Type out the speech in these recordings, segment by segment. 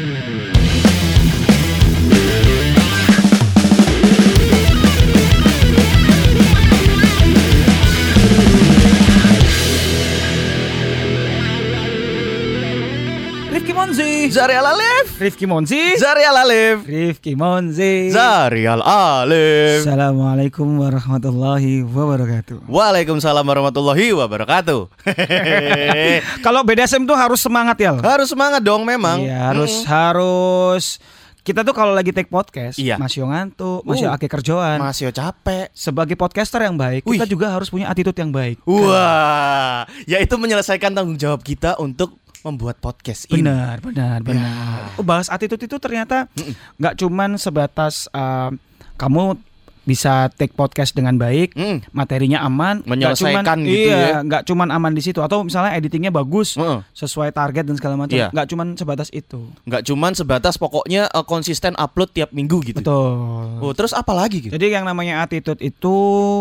Zarial Alif, Rifki Monzi, Zarial Alif, Rifki Monzi, Zarial Alif. Assalamualaikum warahmatullahi wabarakatuh. Waalaikumsalam warahmatullahi wabarakatuh. Kalau BDSM tuh harus semangat ya. Harus semangat dong memang. Iya, harus. Kita tuh kalau lagi take podcast, iya, masih ngantuk, masih ake kerjaan, masih capek. Sebagai podcaster yang baik, kita juga harus punya attitude yang baik. Wah, yaitu menyelesaikan tanggung jawab kita untuk membuat podcast ini. Benar. Bahas attitude itu ternyata nggak cuman sebatas kamu bisa take podcast dengan baik, materinya aman, menyelesaikan gitu ya. Nggak cuman aman di situ, atau misalnya editingnya bagus, sesuai target dan segala macam. Nggak cuman sebatas itu. Nggak cuman sebatas pokoknya konsisten upload tiap minggu gitu. Betul. Terus apa lagi gitu? Jadi yang namanya attitude itu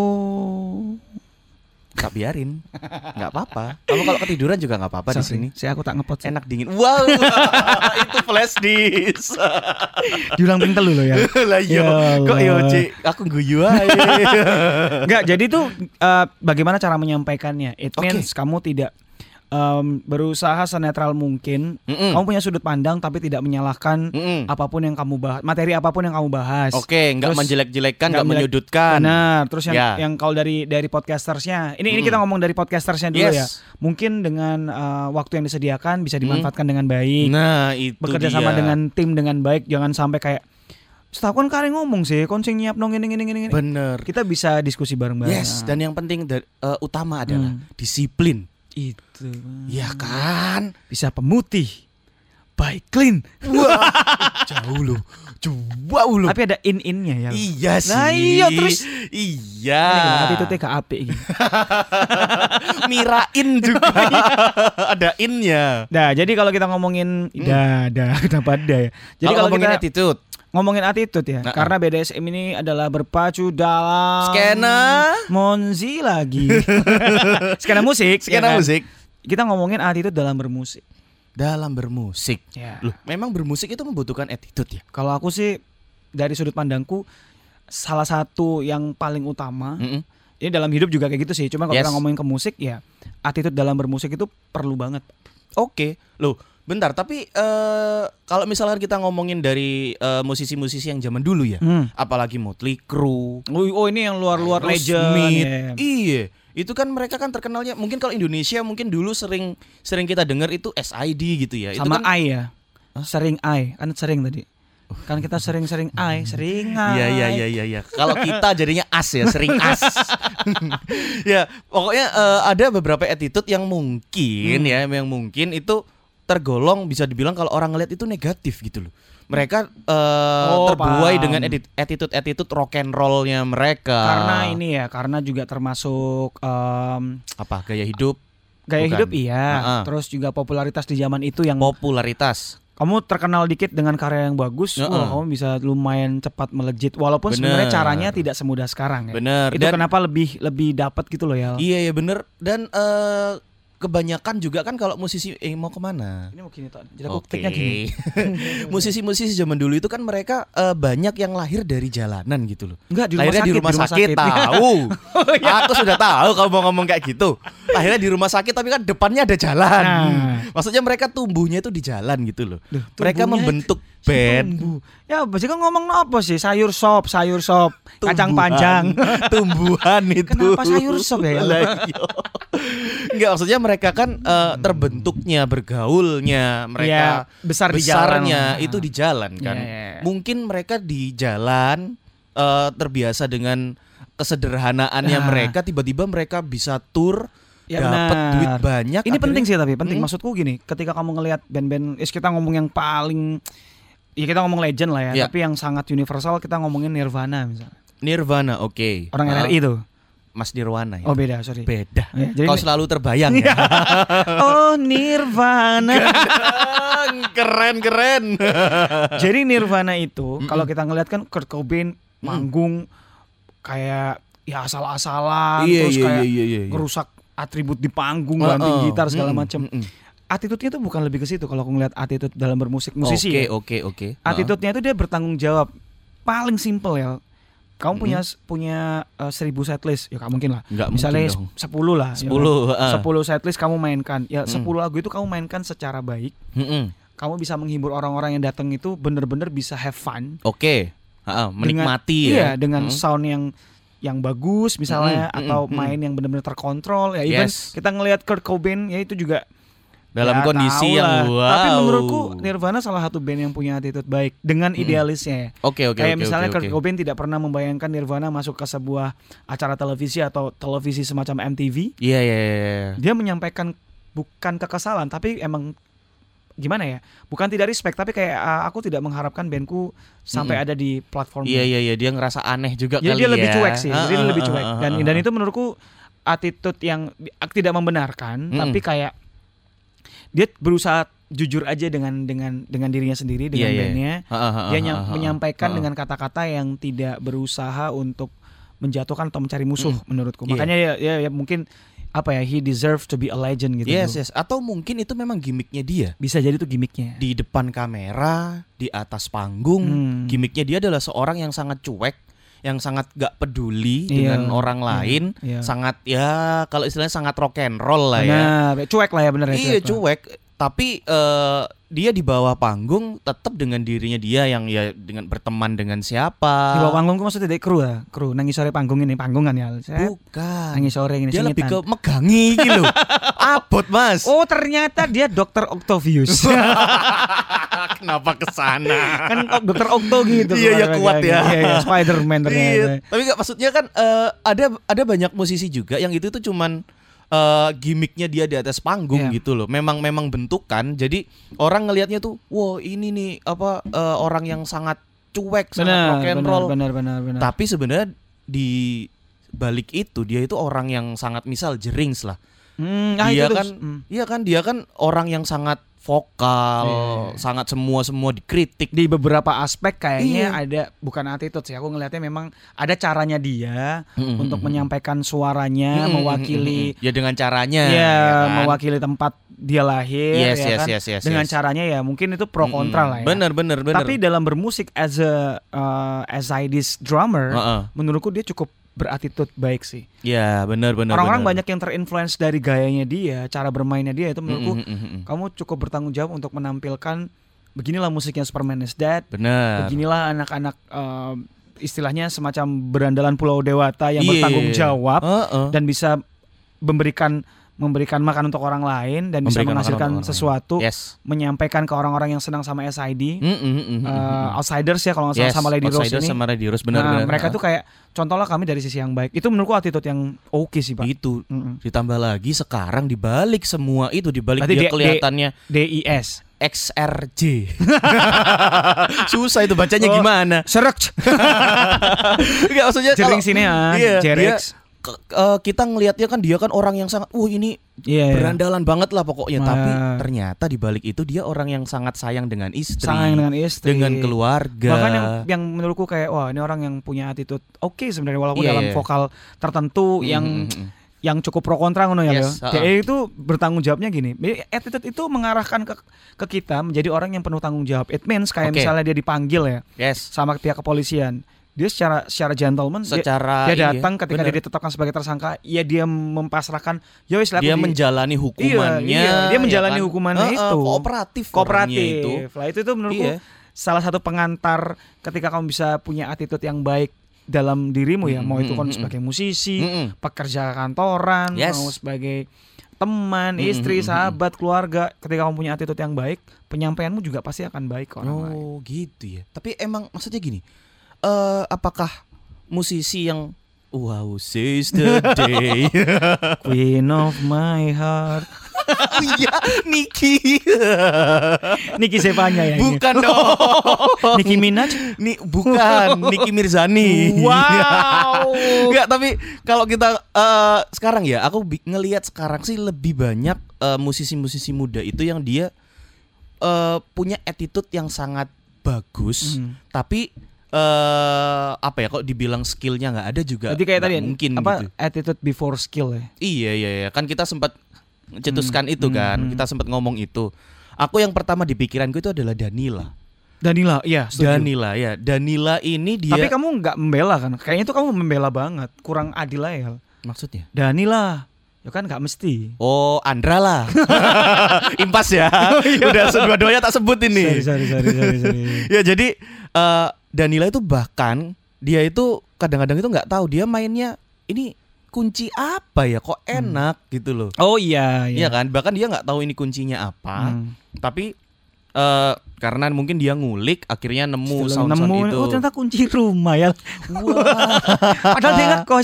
tak biarin, nggak apa-apa. Kamu kalau ketiduran juga nggak apa-apa di sini. Aku tak ngepot. Enak dingin. Wow, itu flash disk. Diulang ping telu loh ya. Lah iya. Kok yo Cik, aku guyu ae. Enggak, jadi tuh bagaimana cara menyampaikannya? It means kamu tidak berusaha senetral mungkin. Kamu punya sudut pandang tapi tidak menyalahkan apapun yang kamu bahas, materi apapun yang kamu bahas. Nggak menjelek-jelekkan, nggak menyudutkan. Benar. Terus yang kalau dari podcastersnya, ini kita ngomong dari podcastersnya dulu ya. Mungkin dengan waktu yang disediakan bisa dimanfaatkan dengan baik. Nah itu bekerja sama dengan tim dengan baik. Jangan sampai kayak setahu kan kalian ngomong sih, konsing nyiap dong ini. Bener. Kita bisa diskusi bareng-bareng. Yes. Dan yang penting utama adalah disiplin. Itu. Ya kan? Bisa pemutih. Baik clean. Wah, jauh loh. Tapi ada in-innya ya. Iya sih. Nah iya terus. Iya. Ini itu TKAP gitu. Mirain juga. Ada in-nya. Nah, jadi kalau kita ngomongin kenapa ada ya? Jadi kalau ngomongin kita ngomongin attitude ya, karena BDSM ini adalah berpacu dalam skena Monzi lagi. skena musik. Musik. Kita ngomongin attitude dalam bermusik. Ya. Loh, memang bermusik itu membutuhkan attitude ya? Kalau aku sih dari sudut pandangku salah satu yang paling utama. Ini dalam hidup juga kayak gitu sih. Cuma kalau kita ngomongin ke musik ya, attitude dalam bermusik itu perlu banget. Oke. Loh, bentar, tapi kalau misalnya kita ngomongin dari musisi-musisi yang zaman dulu ya, apalagi Motley Crue. Oh ini yang luar legend. Iya, itu kan mereka kan terkenalnya. Mungkin kalau Indonesia mungkin dulu sering kita dengar itu SID gitu ya. Sama itu kan, I ya. Sering I, kan sering tadi. Kan kita sering I. Iya. Kalau kita jadinya as ya, sering as. Ya, pokoknya ada beberapa attitude yang mungkin itu tergolong bisa dibilang kalau orang ngeliat itu negatif gitu loh. Mereka terbuai dengan attitude rock and roll-nya mereka. Karena juga termasuk gaya hidup. Iya. Terus juga popularitas di zaman itu yang popularitas. Kamu terkenal dikit dengan karya yang bagus, kamu bisa lumayan cepat melejit. Walaupun sebenarnya caranya tidak semudah sekarang ya. Bener. Itu kenapa lebih dapat gitu loh ya. Iya bener. Dan kebanyakan juga kan kalau musisi mau kemana? Ini mau gini toh. Jadi aku take-nya gini. Musisi-musisi zaman dulu itu kan mereka banyak yang lahir dari jalanan gitu loh. Enggak, lahirnya di rumah sakit. Tahu. Aku sudah tahu kamu mau ngomong kayak gitu. Lahirnya di rumah sakit tapi kan depannya ada jalan. Maksudnya mereka tumbuhnya itu di jalan gitu loh. Mereka membentuk band. Ya, pasti kan ngomong apa sih? Sayur sop, kacang panjang. Tumbuhan itu. Kenapa sayur sop ya? Enggak, maksudnya mereka kan terbentuknya, bergaulnya, mereka besarnya itu di jalan kan. Mungkin mereka di jalan terbiasa dengan kesederhanaannya mereka, tiba-tiba mereka bisa tur, dapat duit banyak. Ini penting sih, tapi penting maksudku gini, ketika kamu ngelihat band-band, kita ngomong yang paling, ya kita ngomong legend lah ya, tapi yang sangat universal kita ngomongin Nirvana misalnya. Nirvana, oke. Orang RRI itu. Mas Nirwana ya? Oh beda, sorry. Beda. Ya, kau selalu terbayang ya. Oh Nirvana. Keren. Jadi Nirvana itu kalau kita ngeliat kan Kurt Cobain manggung kayak ya asal-asalan, terus kayak ngerusak atribut di panggung, banting gitar segala macam. attitude-nya tuh bukan lebih ke situ kalau aku ngeliat attitude dalam bermusik musisi. Oke. Attitude-nya itu dia bertanggung jawab. Paling simple ya. Kamu punya 1000 setlist, ya gak mungkin lah. Misalnya 10 lah. 10 setlist kamu mainkan. Ya 10 lagu itu kamu mainkan secara baik. Kamu bisa menghibur orang-orang yang datang itu bener-bener bisa have fun. Oke. Menikmati dengan, dengan sound yang bagus misalnya atau main yang benar-benar terkontrol ya. Even kita ngelihat Kurt Cobain ya itu juga dalam kondisi yang wow. Tapi menurutku Nirvana salah satu band yang punya attitude baik dengan idealisnya. Kayak misalnya Kurt Cobain tidak pernah membayangkan Nirvana masuk ke sebuah acara televisi atau televisi semacam MTV. Iya. Dia menyampaikan bukan kekesalan tapi emang gimana ya? Bukan tidak respect tapi kayak aku tidak mengharapkan bandku sampai ada di platform. Iya, dia ngerasa aneh juga kali ya. Dia lebih cuek sih. Dia lebih cuek dan itu menurutku attitude yang tidak membenarkan tapi kayak dia berusaha jujur aja dengan dirinya sendiri, dengan bandnya. Dia menyampaikan dengan kata-kata yang tidak berusaha untuk menjatuhkan atau mencari musuh menurutku. Makanya ya mungkin he deserve to be a legend gitu. Yes. Atau mungkin itu memang gimmicknya dia. Bisa jadi itu gimmicknya. Di depan kamera, di atas panggung, gimmicknya dia adalah seorang yang sangat cuek, yang sangat gak peduli dengan orang lain, sangat kalau istilahnya sangat rock and roll lah ya. Cuek lah ya bener ya. Iya cuek. Tapi dia di bawah panggung tetap dengan dirinya dia yang ya dengan berteman dengan siapa. Di bawah panggung maksudnya dari kru nangis sore panggung ini panggungan ya. Bukan. Nangis sore ini. Dia lebih ke megangi gitu. Abot mas. Oh ternyata dia Dr. Octavius. Kenapa kesana? Kan Dr. Octo gitu. Iya kuat ya. Iya Spider-Man ternyata. Tapi nggak maksudnya kan ada banyak musisi juga yang itu tuh cuman gimmicknya dia di atas panggung gitu loh. Memang bentukan. Jadi orang ngelihatnya tuh, wow ini nih orang yang sangat cuek, sangat rock and roll. Benar. Tapi sebenarnya di balik itu dia itu orang yang sangat misal Jerings lah. Dia kan orang yang sangat vokal, sangat semua dikritik di beberapa aspek kayaknya ada bukan attitude sih. Aku ngelihatnya memang ada caranya dia untuk menyampaikan suaranya, mewakili dengan caranya kan? Mewakili tempat dia lahir yes. Dengan caranya ya mungkin itu pro kontra lah ya. Bener. Tapi dalam bermusik as this drummer, menurutku dia cukup berattitude baik sih. Ya benar. Orang-orang banyak yang terinfluence dari gayanya dia, cara bermainnya dia itu menurutku kamu cukup bertanggung jawab untuk menampilkan beginilah musiknya Superman is Dead. Benar. Beginilah anak-anak istilahnya semacam berandalan Pulau Dewata yang bertanggung jawab dan bisa memberikan makan untuk orang lain dan bisa menghasilkan sesuatu, menyampaikan ke orang-orang yang senang sama SID, Outsiders ya kalau nggak salah sama Lady Rose ini. Sama Lady Rose benar. Mereka tuh kayak contohlah kami dari sisi yang baik. Itu menurutku attitude yang oke sih Pak. Itu ditambah lagi sekarang dibalik semua itu dibalik dia kelihatannya DIS. XRJ. Susah itu bacanya gimana? Search. Enggak maksudnya Jering sini Jerex. Kita ngelihatnya kan dia kan orang yang sangat ini berandalan banget lah pokoknya. Tapi ternyata di balik itu dia orang yang sangat sayang dengan istri, dengan keluarga. Bahkan yang menurutku kayak wah ini orang yang punya attitude oke sebenarnya walaupun dalam vokal tertentu yang cukup pro kontra ngono ya. Dia itu bertanggung jawabnya gini. Attitude itu mengarahkan ke kita menjadi orang yang penuh tanggung jawab. It means kayak misalnya dia dipanggil sama pihak kepolisian. Dia secara gentleman dia datang ketika dia ditetapkan sebagai tersangka, dia mempasrahkan dia menjalani hukumannya. Dia menjalani hukumannya itu kooperatif. Itu. Lah itu menurutku salah satu pengantar ketika kamu bisa punya attitude yang baik dalam dirimu ya, mau itu kamu sebagai musisi, pekerja kantoran, mau sebagai teman, istri, sahabat, keluarga, ketika kamu punya attitude yang baik, penyampaianmu juga pasti akan baik ke orang lain. Oh, gitu ya. Tapi emang maksudnya gini, apakah musisi yang wow says the day Queen of my heart. Oh iya, Niki Zevanya ya. Bukan dong. Nicki Minaj? Bukan, Niki Mirzani. Wow. Enggak, tapi kalau kita sekarang ya, aku ngelihat sekarang sih lebih banyak musisi-musisi muda itu yang dia punya attitude yang sangat bagus, tapi kok dibilang skillnya nggak ada juga. Jadi kayak tadi mungkin apa gitu. attitude before skill ya. Iya kan kita sempat cetuskan itu kan. Kita sempat ngomong itu. Aku yang pertama di pikiranku itu adalah Danila. Danila, iya. Danila ya. Danila ini dia. Tapi kamu nggak membela kan? Kayaknya itu kamu membela banget. Kurang adil ya. Maksudnya? Danila. Ya kan nggak mesti. Oh, Andra lah. Impas ya. Udah dua-duanya tak sebut ini. Sorry. Ya jadi Danila itu bahkan dia itu kadang-kadang itu nggak tahu dia mainnya ini kunci apa ya, kok enak gitu loh. Oh iya. Iya kan, bahkan dia nggak tahu ini kuncinya apa. Tapi karena mungkin dia ngulik akhirnya nemu sound itu. Oh ternyata kunci rumah ya. Wah. Padahal dia ngekos.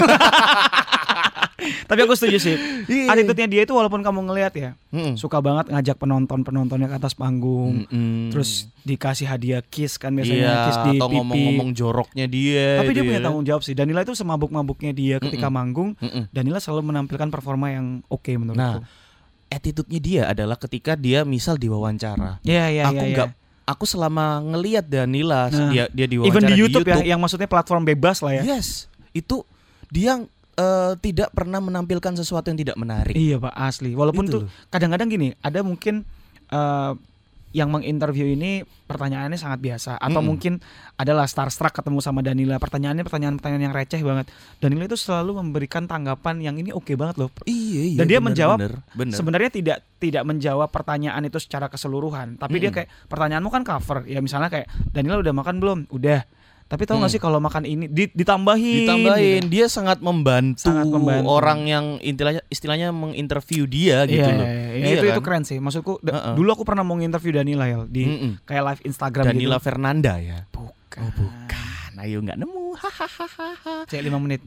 Tapi aku setuju sih. Attitude-nya dia itu walaupun kamu ngelihat ya, suka banget ngajak penontonnya ke atas panggung. Terus dikasih hadiah kiss kan biasanya, kiss di atau pipi. ngomong-ngomong joroknya dia. Tapi dia punya tanggung jawab sih. Danila itu semabuk-mabuknya dia ketika manggung, Danila selalu menampilkan performa yang oke menurutku. Attitude-nya dia adalah ketika dia misal diwawancara. Iya. Aku selama ngelihat Danila dia diwawancara even di YouTube, di YouTube ya, yang maksudnya platform bebas lah ya. Yes, itu dia tidak pernah menampilkan sesuatu yang tidak menarik. Iya Pak, asli. Walaupun gitu tuh kadang-kadang gini, ada mungkin yang menginterview ini pertanyaannya sangat biasa, atau mungkin adalah starstruck ketemu sama Danila, pertanyaan-pertanyaan yang receh banget. Danila itu selalu memberikan tanggapan yang ini oke banget loh. Iya. Dan dia bener, menjawab bener. sebenarnya tidak menjawab pertanyaan itu secara keseluruhan, tapi dia kayak pertanyaanmu kan cover. Ya misalnya kayak Danila udah makan belum? Udah. Tapi tahu nggak sih kalau makan ini ditambahin gitu. Dia sangat membantu orang yang istilahnya menginterview dia gitu loh. Iya, itu keren sih. Maksudku dulu aku pernah mau nginterview Danila ya di kayak live Instagram Danila gitu. Fernanda ya. Bukan. Oh, bukan. Ayo nggak nemu. Cek 5 menit.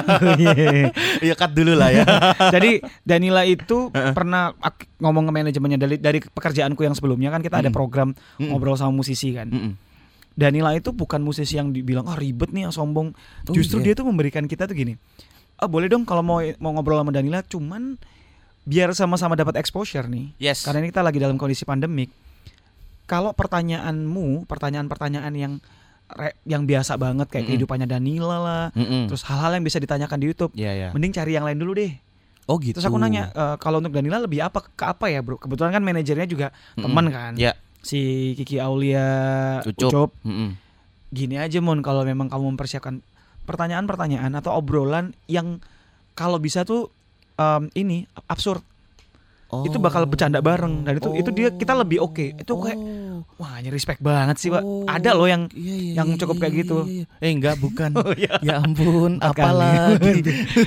Ya cut dulu lah ya. Jadi Danila itu pernah ngomong ke manajemennya dari pekerjaanku yang sebelumnya kan kita ada program ngobrol sama musisi kan. Danila itu bukan musisi yang dibilang ribet nih, yang sombong. Justru dia tuh memberikan kita tuh gini. Boleh dong kalau mau ngobrol sama Danila, cuman biar sama-sama dapat exposure nih. Yes. Karena ini kita lagi dalam kondisi pandemik. Kalau pertanyaan-pertanyaan yang biasa banget kayak kehidupannya Danila lah, terus hal-hal yang bisa ditanyakan di YouTube, mending cari yang lain dulu deh. Oh gitu. Terus aku nanya, kalau untuk Danila lebih ke apa ya bro? Kebetulan kan manajernya juga teman kan. Si Kiki Aulia Ucup. Gini aja Mon, kalau memang kamu mempersiapkan pertanyaan-pertanyaan atau obrolan yang kalau bisa tuh ini absurd. Itu bakal bercanda bareng dan itu kita lebih oke. Itu kayak wah, respect banget sih, Pak. Ada loh yang cukup kayak gitu. Enggak, bukan. Ya ampun, apalagi.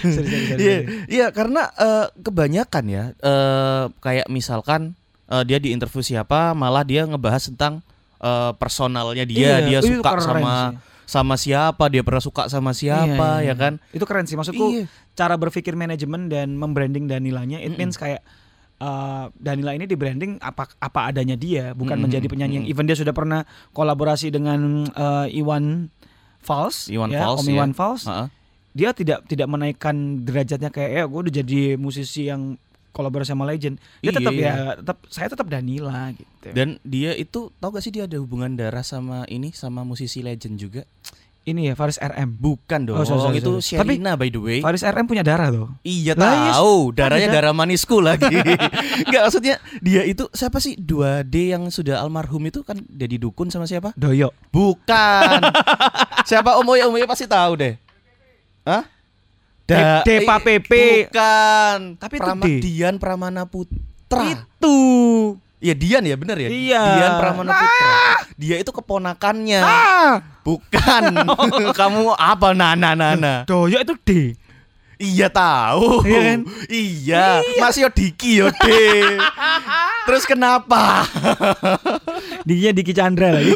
Iya, karena kebanyakan ya kayak misalkan dia di interview siapa, malah dia ngebahas tentang personalnya dia suka sama siapa, dia pernah suka sama siapa, ya kan? Itu keren sih, maksudku cara berpikir manajemen dan membranding Danilanya, it means kayak Danila ini di branding apa adanya dia, bukan menjadi penyanyi yang even dia sudah pernah kolaborasi dengan Iwan Fals, Om Iwan Fals. Dia tidak menaikkan derajatnya kayak gue udah jadi musisi yang kolaborasi sama legend. Dia saya tetap Danila gitu. Dan dia itu tahu gak sih dia ada hubungan darah sama musisi legend juga. Ini ya Faris RM. Bukan dong. Sorry. Itu Sherina by the way. Faris RM punya darah tuh. Iya tahu. Darahnya darah manisku lagi. Enggak, maksudnya dia itu siapa sih 2D yang sudah almarhum itu kan Dedi Dukun sama siapa? Doyo. Bukan. Siapa Om Oya pasti tahu deh. Hah? Depa PP. Bukan. Tapi Dian Pramana Putra. Itu. Iya Dian ya, benar ya? Iya. Dian Pramana Putra. Dia itu keponakannya. Bukan. Kamu apa Nana? Doyo itu D. Iya tahu. Iya kan? Iya. Mas yo Diki yo D. Terus kenapa? Dikinya Diki Chandra lagi.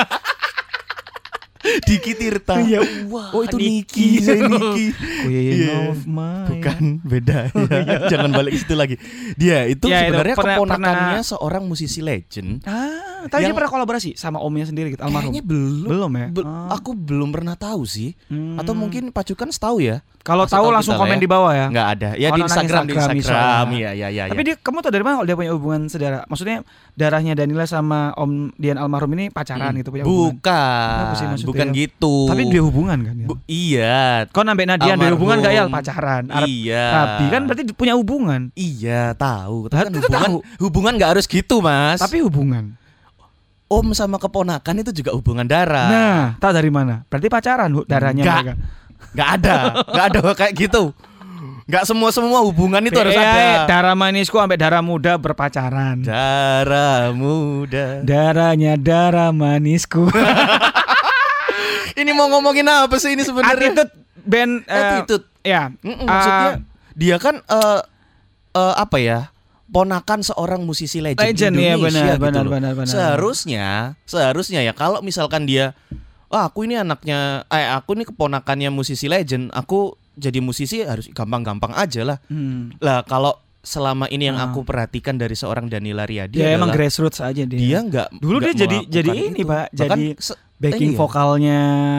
Diki Tirta. Iya, itu Niki. Bukan, beda Jangan balik ke situ lagi. Dia itu sebenarnya keponakannya seorang musisi legend Tapi dia pernah kolaborasi sama omnya sendiri gitu, almarhum. Kayaknya belum. Belum ya? Aku belum pernah tahu sih. Atau mungkin Pacukan setahu ya. Kalau tahu langsung komen di bawah ya. Nggak ada. Ya di Instagram. Iya. Tapi dia, kamu tahu dari mana kalau dia punya hubungan saudara? Maksudnya darahnya Danila sama Om Dian almarhum ini pacaran gitu punya hubungan? Bukan gitu. Tapi dia hubungan kan ya? Iya. Kau nambah Nadian dia hubungan gak ya pacaran? Iya. Tapi kan berarti punya hubungan. Iya tahu. Tapi kan hubungan nggak harus gitu mas. Tapi hubungan. Om sama keponakan itu juga hubungan darah. Nah, tahu dari mana? Berarti pacaran darahnya mereka. Nggak ada kayak gitu. Nggak semua hubungan itu harus ada. Darah manisku sampai darah muda berpacaran. Darah muda. Darahnya darah manisku. Ini mau ngomongin apa sih ini sebenarnya? Attitude band. Attitude. Ya. Maksudnya dia kan apa ya? Ponakan seorang musisi legend Indonesia. Ya, benar. Seharusnya ya kalau misalkan dia aku ini aku ini keponakannya musisi legend, aku jadi musisi harus gampang-gampang aja lah. Lah kalau selama ini yang aku perhatikan dari seorang Danila Riyadi dia emang grassroots aja dia. Dia nggak dulu dia jadi ini Pak, jadi backing vokalnya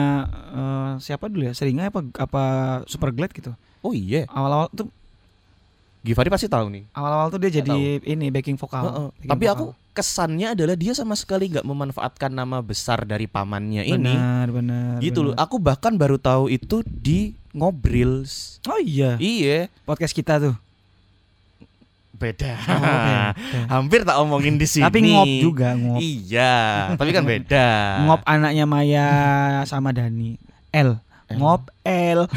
siapa dulu ya? Seringai apa Superglad gitu. Oh iya. Awal-awal tuh Givari pasti tahu nih. Awal-awal tuh dia jadi ini backing vokal. Tapi aku kesannya adalah dia sama sekali nggak memanfaatkan nama besar dari pamannya ini. Benar. Gitu loh. Aku bahkan baru tahu itu di Ngobrils. Oh iya. Iya. Podcast kita tuh. Beda. Hampir tak omongin di sini. Tapi ngop juga ngop. Iya. Tapi kan beda. Ngop anaknya Maya sama Dani. Ngop L.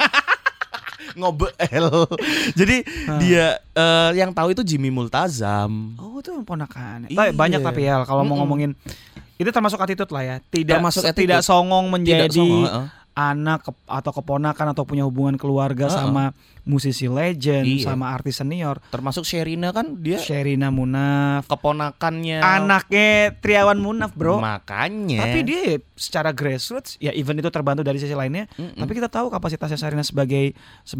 Ngobel. Jadi dia yang tahu itu Jimmy Multazam. Oh itu ponakan. Banyak tapi ya kalau mau ngomongin itu termasuk attitude lah ya. Tidak songong menjadi anak atau keponakan atau punya hubungan keluarga sama musisi legend, sama artis senior. Termasuk Sherina kan dia. Sherina Munaf, keponakannya. Anaknya Triawan Munaf, bro. Makanya. Tapi dia secara grassroots ya even itu terbantu dari sisi lainnya. Tapi kita tahu kapasitasnya Sherina sebagai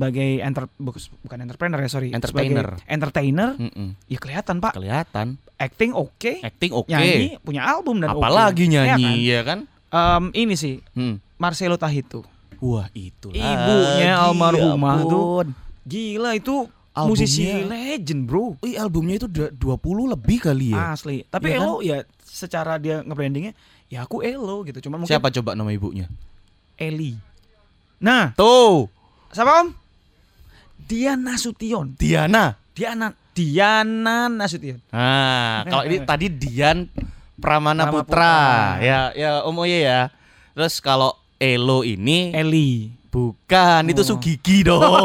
bukan entrepreneur ya, sorry. Entertainer. Ya kelihatan, Pak. Kelihatan. Acting oke. Nyanyi, punya album dan apalagi nyanyi, ya kan? Ini sih. Marcelo Tahitu. Wah itu ibunya almarhumah tuh gila itu albumnya, musisi legend bro. Albumnya itu 20 lebih kali ya. Asli. Tapi ya Elo kan? Ya secara dia nge-brandingnya ya aku Elo gitu. Cuma mungkin siapa coba nama ibunya? Eli. Nah tuh siapa om? Diana Nasution. Diana Nasution. Nah kalau ini tadi Dian Pramana Putra. Ya Om Oye ya. Terus kalau Elo ini Eli. Bukan, itu Sugigi dong.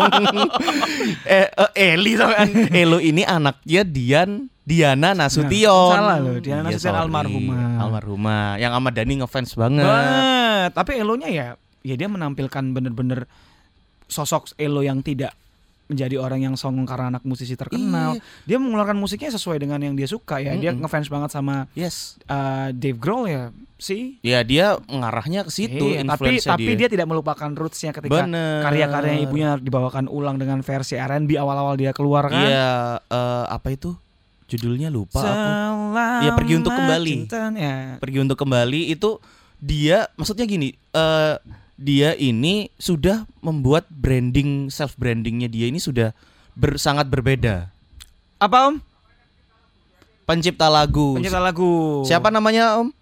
Eli kan. Elo ini anaknya Diana Nasution. Salah loh, Diana Nasution almarhumah. Yang Ahmad Dhani ngefans banget. Tapi Elonya ya dia menampilkan bener-bener sosok Elo yang tidak menjadi orang yang songong karena anak musisi terkenal. Dia mengeluarkan musiknya sesuai dengan yang dia suka ya. Dia ngefans banget sama Dave Grohl ya. Ya dia ngarahnya ke situ. Tapi dia tidak melupakan rootsnya ketika karya-karyanya ibunya dibawakan ulang dengan versi R&B awal-awal dia keluar kan. Iya, apa itu? Judulnya lupa aku. Ya Pergi Untuk Kembali. Pergi Untuk Kembali itu dia maksudnya gini, dia ini sudah membuat branding, self brandingnya dia ini sudah sangat berbeda. Apa om? Pencipta lagu. Siapa namanya om?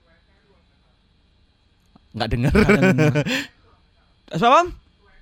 Nggak dengar. Siapa om?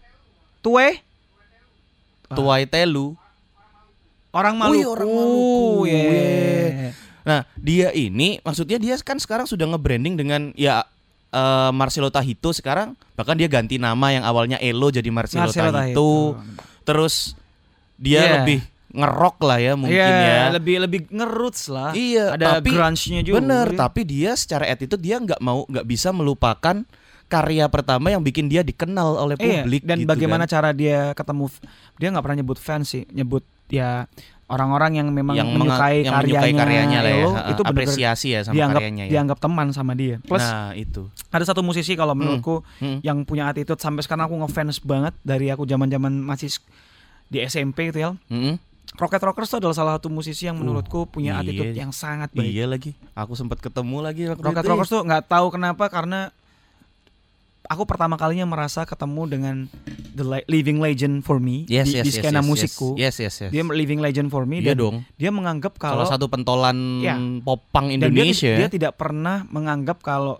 Tuai Telu. Orang Maluku. Yeah. Nah dia ini maksudnya dia kan sekarang sudah nge-branding dengan ya Marcelo Tahitu sekarang bahkan dia ganti nama yang awalnya Elo jadi Marcelo Tahitu. Terus dia lebih ngerok lah ya mungkin ya. Lebih ngeroots lah. Iya, ada grunge-nya juga. Bener, tapi dia secara attitude dia nggak bisa melupakan karya pertama yang bikin dia dikenal oleh publik. Dan gitu bagaimana kan. cara dia ketemu, dia nggak pernah nyebut fans sih, nyebut ya orang-orang yang memang menyukai karyanya lah ya. Itu apresiasi ya sama karyanya ya. Dianggap teman sama dia. Plus itu. Ada satu musisi kalau menurutku yang punya attitude sampai sekarang aku ngefans banget dari aku zaman-zaman masih di SMP itu ya. Rocket Rockers itu adalah salah satu musisi yang menurutku punya attitude yang sangat baik. Iya lagi, aku sempat ketemu lagi Rocket Rockers tuh nggak tahu kenapa, karena aku pertama kalinya merasa ketemu dengan the living legend for me di skena musikku. Yes. Dia living legend for me. Iya dan dong. Dia menganggap kalau salah satu pentolan popang Indonesia. Dan dia tidak pernah menganggap kalau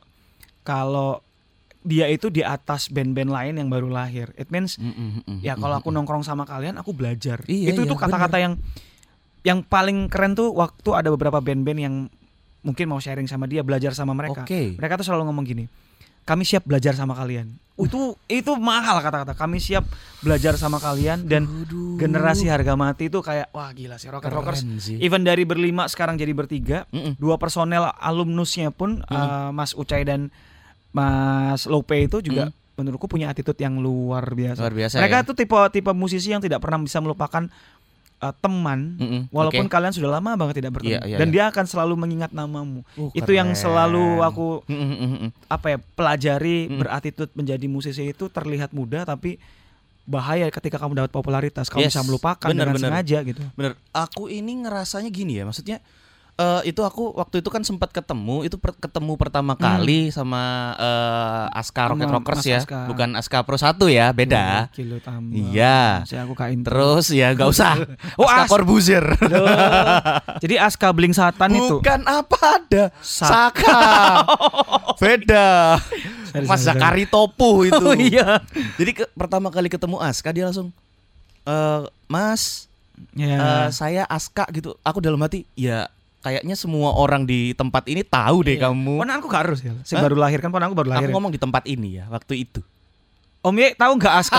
dia itu di atas band-band lain yang baru lahir. It means kalau aku nongkrong sama kalian, aku belajar. Itu kata-kata yang paling keren tuh waktu ada beberapa band-band yang mungkin mau sharing sama dia, belajar sama mereka. Mereka tuh selalu ngomong gini, kami siap belajar sama kalian. Itu mahal kata-kata. Kami siap belajar sama kalian. Dan generasi harga mati itu kayak wah gila sih Rocket Rockers. Even dari berlima sekarang jadi bertiga. 2 personel alumnusnya pun Mas Ucai dan Mas Lope itu juga menurutku punya attitude yang luar biasa. Mereka tuh tipe musisi yang tidak pernah bisa melupakan teman, walaupun kalian sudah lama banget tidak bertemu. Dan dia akan selalu mengingat namamu. Itu yang selalu aku pelajari. Berattitude menjadi musisi itu terlihat mudah, tapi bahaya ketika kamu dapat popularitas. Kamu bisa melupakan dengan sengaja gitu. Bener. Aku ini ngerasanya gini ya, maksudnya itu aku waktu itu kan sempat ketemu pertama kali sama Aska Rocket Rockers ya, Aska. Bukan Aska Pro 1 ya, beda. Iya. Terus ya nggak usah. Aska Corbuzier. Jadi Aska Bling Satan itu. Bukan apa ada. Saka. Beda. Mas Zakari Topu itu. Oh iya. Jadi pertama kali ketemu Aska dia langsung Mas, saya Aska gitu. Aku dalam hati ya. Kayaknya semua orang di tempat ini tahu deh kamu. Ponan aku gak harus ya. Saya baru lahir kan, ponan aku baru lahir. Aku ngomong di tempat ini ya, waktu itu. Om Ye tahu nggak Aska?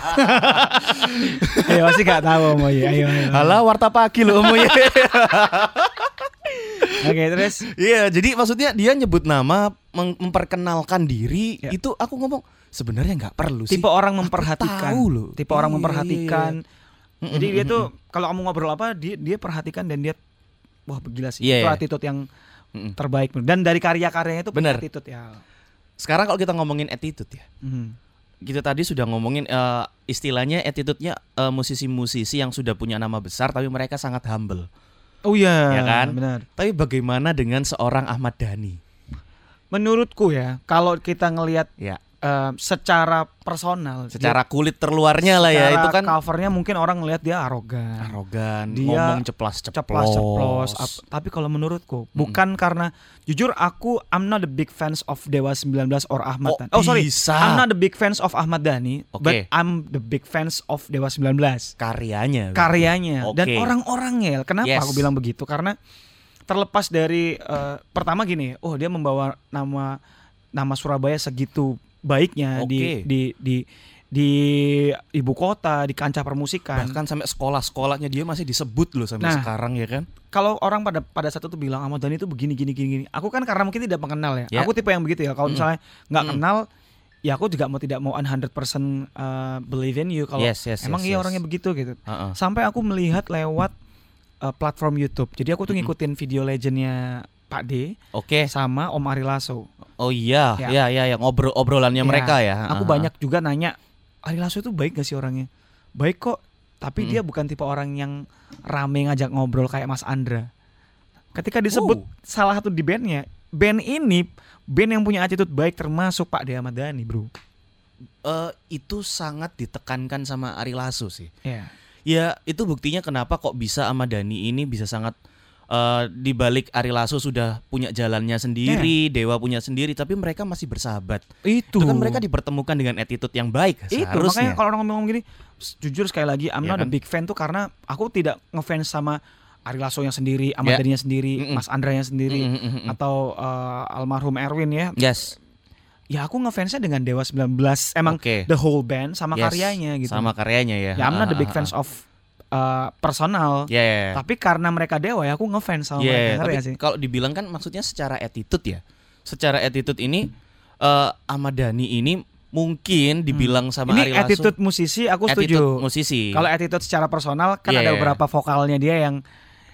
Ayo masih nggak tahu Om Ye. Ayo. Halah warta pagi loh Om Ye. Oke, terus. Iya, jadi maksudnya dia nyebut nama, memperkenalkan diri. Itu aku ngomong sebenarnya nggak perlu sih. Tipe orang memperhatikan. Tipe orang memperhatikan. Jadi dia tuh kalau kamu ngobrol apa, dia perhatikan dan dia wah gila sih, itu attitude yang terbaik. Dan dari karya-karyanya itu punya attitude ya. Sekarang kalau kita ngomongin attitude ya, kita tadi sudah ngomongin istilahnya attitude-nya musisi-musisi yang sudah punya nama besar tapi mereka sangat humble. Oh iya, ya kan? Benar. Tapi bagaimana dengan seorang Ahmad Dhani? Menurutku ya, kalau kita ngelihat secara personal, secara kulit terluarnya lah ya, itu kan covernya mungkin orang ngelihat dia arogan, dia ngomong ceplas-ceplos. Tapi kalau menurutku bukan karena, jujur aku I'm not the big fans of Dewa 19 or Ahmad Dhani. I'm not the big fans of Ahmad Dhani, but I'm the big fans of Dewa 19. Karyanya. Dan orang-orangnya. Kenapa aku bilang begitu? Karena terlepas dari pertama gini, dia membawa nama Surabaya segitu baiknya di ibu kota, di kancah permusikan. Bahkan sampai sekolah-sekolahnya dia masih disebut loh sampai sekarang ya kan. Kalau orang pada saat itu bilang Ahmad Dhani itu begini. Aku kan karena mungkin tidak mengenal ya. Aku tipe yang begitu ya. Kalau misalnya nggak kenal, ya aku juga tidak mau 100% believe in you kalau emang orangnya begitu gitu. Sampai aku melihat lewat platform YouTube. Jadi aku tuh ngikutin video legendnya Pak D, sama Om Ari Lasso. Oh iya, yang obrolannya mereka ya. Aku banyak juga nanya, Ari Lasso itu baik gak sih orangnya? Baik kok, tapi dia bukan tipe orang yang rame ngajak ngobrol kayak Mas Andra. Ketika disebut salah satu di bandnya, band ini band yang punya attitude baik termasuk Pak D Ahmad Dhani, bro. Itu sangat ditekankan sama Ari Lasso sih. Ya, itu buktinya kenapa kok bisa Ahmad Dhani ini bisa sangat di balik Ari Lasso sudah punya jalannya sendiri, Dewa punya sendiri, tapi mereka masih bersahabat. Itu kan mereka dipertemukan dengan attitude yang baik. Itu makanya kalau orang ngomong gini, jujur sekali lagi, I'm not a big fan tuh karena aku tidak ngefans sama Ari Lasso yang sendiri, Ahmad Dhani-nya sendiri, Mas Andra-nya sendiri, atau almarhum Erwin ya. Ya aku ngefansnya dengan Dewa 19, emang the whole band sama karyanya gitu. Sama karyanya ya. Ya I'm not the big fans of personal, tapi karena mereka Dewa ya aku ngefans sama mereka. Tapi sih kalau dibilang kan maksudnya secara attitude ya, secara attitude ini Ahmad Dhani ini mungkin dibilang sama ini Ari Lasso. Ini attitude musisi aku setuju. Musisi. Kalau attitude secara personal kan ada beberapa vokalnya dia yang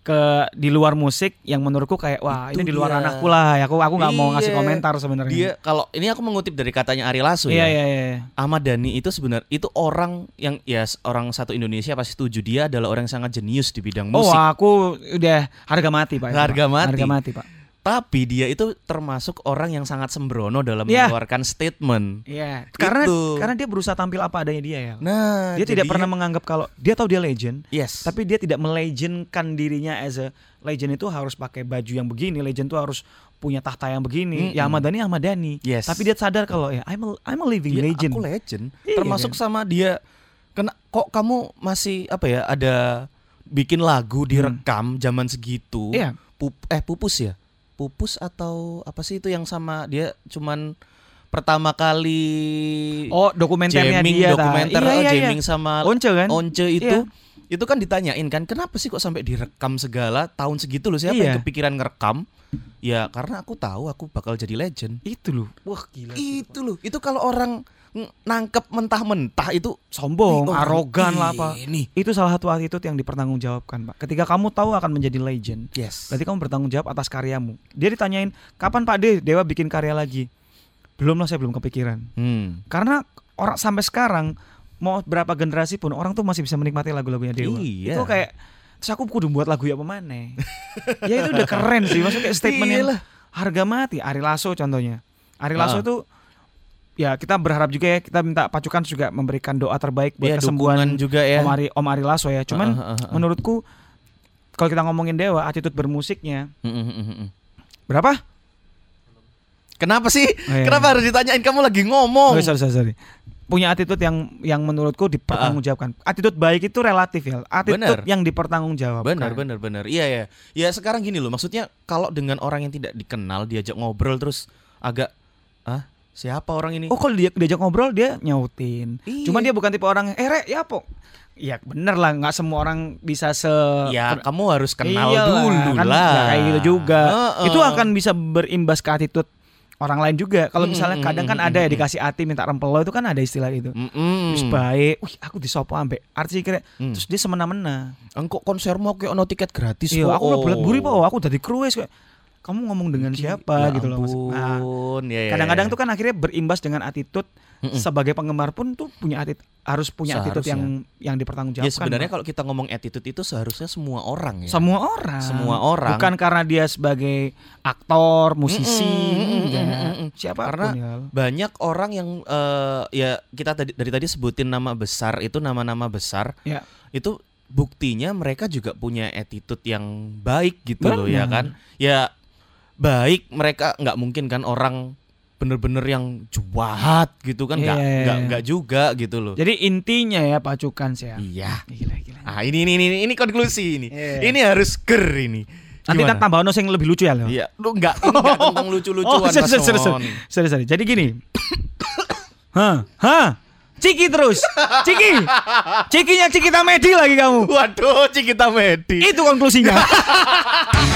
di luar musik yang menurutku kayak wah itu ini di luar dia. ranahku lah. Aku nggak mau ngasih Iya. komentar sebenarnya. Dia kalau ini aku mengutip dari katanya Ari Lasso Iya, ya. iya. Ahmad Dhani itu sebenarnya itu orang yang ya orang satu Indonesia pasti setuju, dia adalah orang yang sangat jenius di bidang Oh, musik. aku udah harga mati Pak. itu, Harga Pak. mati. Harga mati Pak. Tapi dia itu termasuk orang yang sangat sembrono dalam Iya. mengeluarkan statement. Iya. Karena Itu. dia berusaha tampil apa adanya dia ya. Nah, Dia tidak jadinya- pernah menganggap kalau dia tahu dia legend. Yes. Tapi dia tidak melegendkan dirinya as a legend itu harus pakai baju yang begini, legend itu harus punya tahta yang begini. Ya Ahmad Dhani. Yes. Tapi dia sadar kalau ya I'm a living Dia, legend. aku legend. Iya, Termasuk kan? sama dia. Kok kamu masih apa ya? Ada bikin lagu direkam zaman segitu. Iya. Pupus ya? Pupus atau apa sih itu yang sama dia cuman pertama kali Oh, dokumenternya dia. dokumenter Iya. jamming sama Once kan? Once itu. Iya. Itu kan ditanyain kan, kenapa sih kok sampai direkam segala tahun segitu loh, siapa Iya. yang kepikiran ngerekam? Ya karena aku tahu aku bakal jadi legend. Itu loh. Wah, gila. Itu loh. Itu kalau orang nangkep mentah-mentah itu Sombong, Ih, orang arogan lah apa. ini. Itu salah satu attitude yang dipertanggungjawabkan, Pak. Ketika kamu tahu akan menjadi legend, Yes. berarti kamu bertanggung jawab atas karyamu. Dia ditanyain, kapan Pak Dewa bikin karya lagi? Belum lah, saya belum kepikiran. Karena orang sampai sekarang mau berapa generasi pun orang tuh masih bisa menikmati lagu-lagunya Dewa. Iya. Itu kayak terus aku kudu buat lagu ya apa maneh. Ya itu udah keren sih. Maksudnya kayak statement yang Iyalah. harga mati. Ari Lasso contohnya. Ari Lasso itu ya kita berharap juga ya, kita minta Pacukan juga memberikan doa terbaik buat Iya, kesembuhan dukungan juga ya. Om Ari Lasso ya. Cuman menurutku kalau kita ngomongin Dewa, attitude bermusiknya berapa? Kenapa sih? Oh, iya. Kenapa harus ditanyain, kamu lagi ngomong? Oh, sorry. Punya attitude yang menurutku dipertanggungjawabkan. Attitude baik itu relatif ya. Attitude yang dipertanggungjawabkan. Benar. Iya ya. Ya sekarang gini loh, maksudnya kalau dengan orang yang tidak dikenal diajak ngobrol terus agak siapa orang ini? Oh, kalau dia diajak ngobrol dia nyautin. Iya. Cuman dia bukan tipe orang Rek, ya po. Ya bener lah, nggak semua orang bisa Ya kamu harus kenal Iyalah, dulu kan lah. nggak kayak gitu juga. Itu akan bisa berimbas ke attitude orang lain juga. Kalau misalnya kadang kan ada ya dikasih hati minta rempelo, itu kan ada istilah itu. Terus baik, aku disopo ambek artis kira, terus dia semena-mena. Engkau konsermu kayak ono tiket gratis. Iya, po. aku udah bulat buri po, aku dari cruise kayak kamu ngomong dengan siapa Ya gitu loh Mas. Nah, ampun, ya. kadang-kadang tuh kan akhirnya berimbas dengan attitude. Sebagai penggemar pun tuh harus punya attitude yang dipertanggungjawabkan. Ya sebenarnya Pak. kalau kita ngomong attitude itu seharusnya semua orang ya. Semua orang. Bukan karena dia sebagai aktor, musisi, siapa Karena pun ya. banyak orang yang ya kita dari tadi sebutin nama besar itu, nama-nama besar. Ya. Itu buktinya mereka juga punya attitude yang baik gitu loh ya kan. Ya baik, mereka nggak mungkin kan orang bener-bener yang jahat gitu kan, nggak juga gitu loh. Jadi intinya ya Pacukan sih ya. Iya. Gila. Ini konklusi ini. Ini harus ger ini. Nanti tak tambah ono sing lebih lucu ya lo. Iya, lu enggak tentang lucu-lucuan Mas Mon. Sorry. Jadi gini. Ciki terus. Cikinya Cikita Medi lagi kamu. Waduh, Cikita Medi. Itu konklusinya.